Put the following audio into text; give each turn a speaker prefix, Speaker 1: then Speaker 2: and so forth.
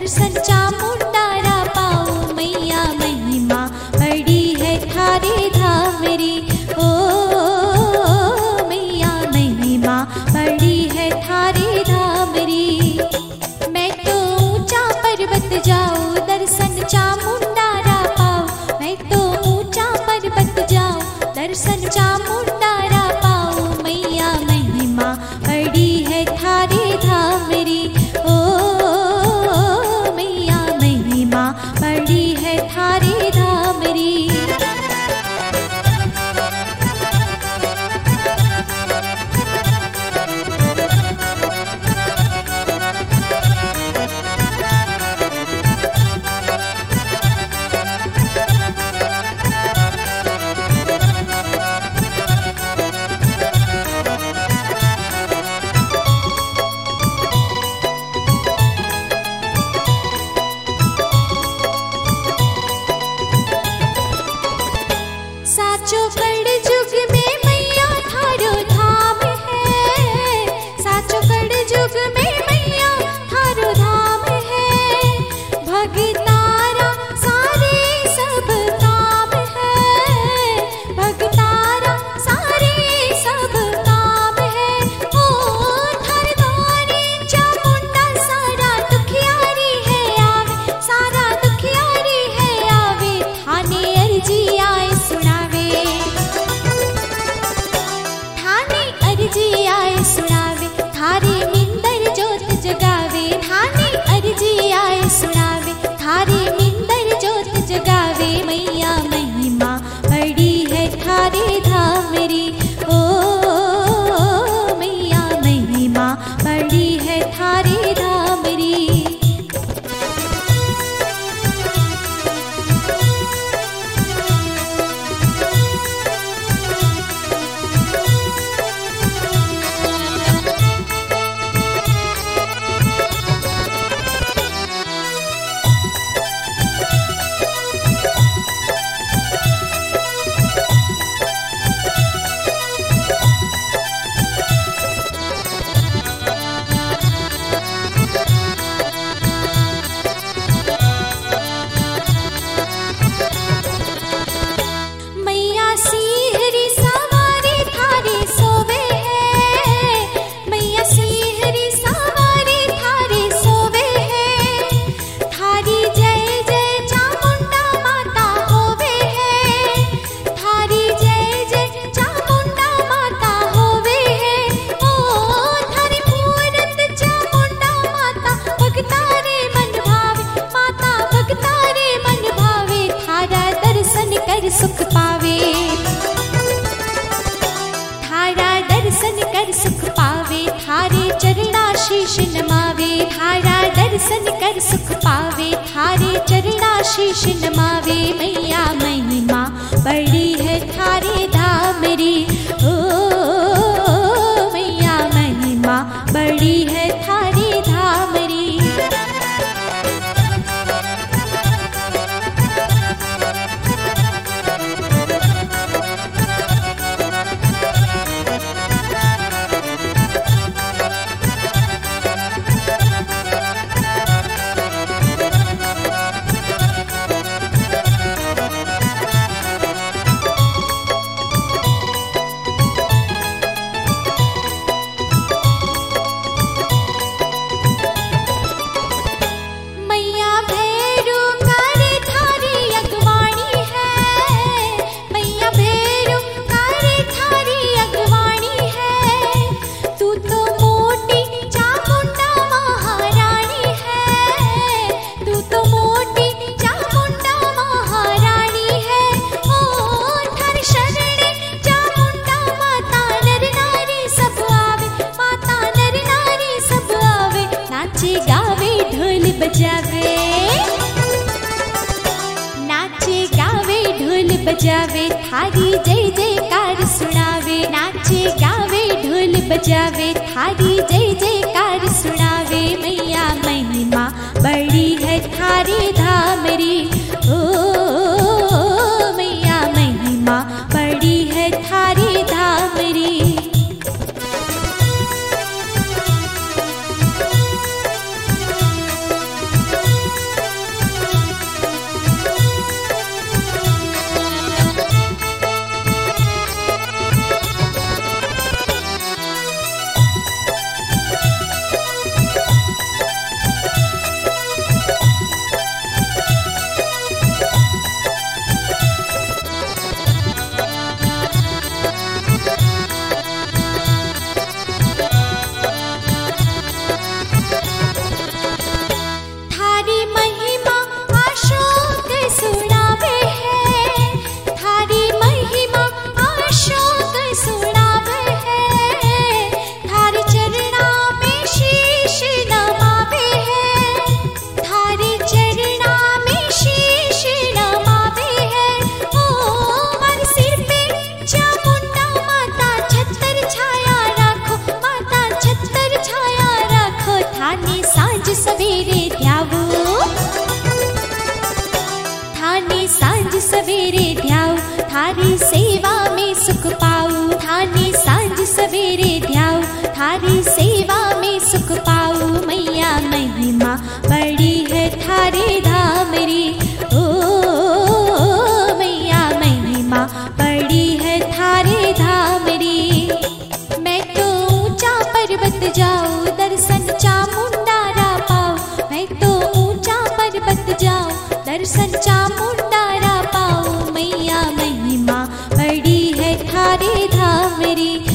Speaker 1: दर्शन चामुंडारा पाओ मैया महिमा बड़ी है थारे धामरी। ओ मैया महिमा बड़ी है थारे धामरी। मैं तो ऊंचा पर्वत जाऊं दर्शन चामुंडारा पाओ। मैं तो ऊंचा पर्वत जाऊं दर्शन चामुंडारा पाओ मैया महिमा बड़ी है थारे धामरी। ओ मैया महिमा बड़ी है थारे धामरी। साचो कड़ जुग में मैया थारो धाम है। साचो कड़ जुग में मैया थारो धाम है। भगतारा सारे सब काम है। भगतारा सारे सब काम है। ओ थारे द्वारे चामुंडा सारा दुखियारी है आवे। सारा दुखियारी है आवे थाने अर्जी आए सुनावे। थाने अर्जी आए सुनावे थारे मिंदर जोत जगावे। थाने अर्जी आए सुनावे थारे मिंदर जोत जगावे मैया महिमा बड़ी है थारे धामरी। ओ मैया महिमा बड़ी है थारे धामरी। मैया सिंहरी सवारी थारे सोवे है। मैया सिंहरी सवारी थारे सोवे है। थारी जय जय चामुंडा माता होवे है। थारी जय जय चामुंडा माता होवे है। ओ थारी मूरत चामुंडा माता भगतारे मन भावे। माता भगतारे मन भावे थारा दर्शन कर सुख पावे। थारा दर्शन कर सुख पावे थारे चरणा शीश नमावे। थारा दर्शन कर सुख पावे थारे चरणा शीश नमावे मैया महिमा बड़ी है थारे धामरी। ओ मैया महिमा बड़ी है थारे धामरी। मैया भैरू करे थारी अगवानी है। मैया भैरू करे थारी अगवानी है। तू तो मोटी चामुंडा महारानी है। तू तो मोटी चामुंडा महारानी है। ओ थारी शरणे चामुंडा माता नर नारी सब आवे। माता नर नारी सब आवे नाचे गावे ढोल बजावे। नाचे गावे ढोल बजावे थारी जय जयकार सुनावे। नाचे गावे ढोल बजावे थारी जय जयकार सुनावे मैया महिमा बड़ी है थारे धामरी। ओ मैया महिमा बड़ी है थारे धामरी। सुख पाऊं मैया महिमा बड़ी है थारे धाम री। ओ मैया महिमा बड़ी है थारे धाम री। मैं तो ऊंचा पर्वत जाऊं दर्शन चामुंडारा पाऊं। मैं तो ऊंचा पर्वत जाऊं दर्शन चामुंडारा पाऊं। मैया महिमा बड़ी है थारे धाम री।